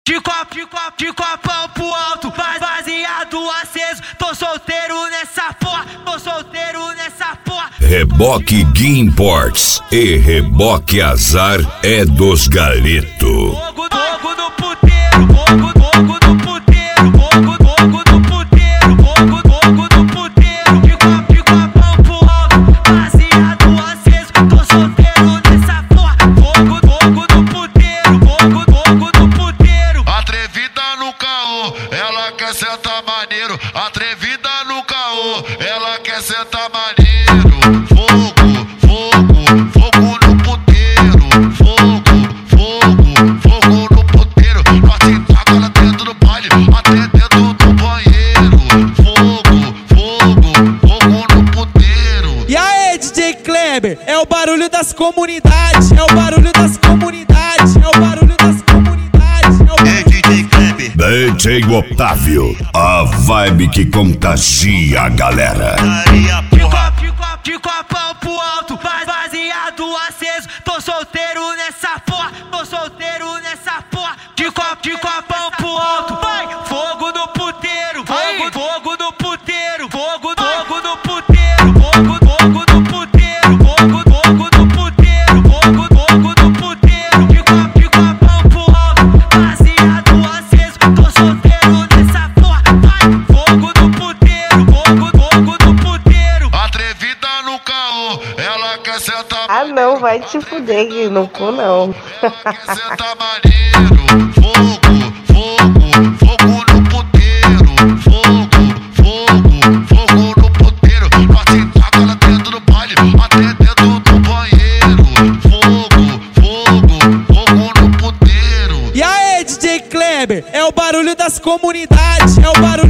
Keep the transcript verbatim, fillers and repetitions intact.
De copo, de copo, de copão pro alto, baseado aceso. Tô solteiro nessa porra, tô solteiro nessa porra. Reboque Gui Imports e Reboque Azar é dos Galeto. Fogo, fogo no puteiro, fogo, fogo no puteiro, fogo, fogo no puteiro, fogo, fogo no puteiro. De copo, de copão pro alto, baseado aceso. Tô solteiro nessa porra, fogo, fogo no puteiro, fogo, fogo no puteiro. Atrevida no caô, ela quer sentar maneiro. Atrevida no caô, ela quer sentar maneiro. Fogo, fogo, fogo no puteiro. Fogo, fogo, fogo no puteiro. Nós taca lá dentro do baile, até dentro do banheiro. Fogo, fogo, fogo no puteiro. E aí, D J Kleber, é o barulho das comunidades, é o barulho das comunidades, é o barulho das comunidades, é o barulho... D J Kleber, D J Otávio, a vibe que contagia a galera. De copo, de copo, de copão pro alto, baseado aceso. Tô solteiro nessa porra, tô solteiro nessa porra. De copo, de copão pro alto, vai. Fogo no puteiro, fogo, fogo no puteiro, fogo, fogo no puteiro, fogo, fogo no puteiro, fogo, fogo no puteiro, fogo, fogo no puteiro. De copo, de copão pro alto, baseado aceso. Tô solteiro nessa porra, vai. Fogo no puteiro, fogo, fogo no puteiro. Atrevida no caô, ela quer sentar. Ah não, vai te fuder, Gui, não vou não. Ela quer sentar maneiro. Fogo, fogo, fogo no puteiro. Fogo, fogo, fogo no puteiro. Nós taca lá dentro do baile, até dentro do banheiro. Fogo, fogo, fogo no puteiro. E aí, D J Kleber, é o barulho das comunidades, é o barulho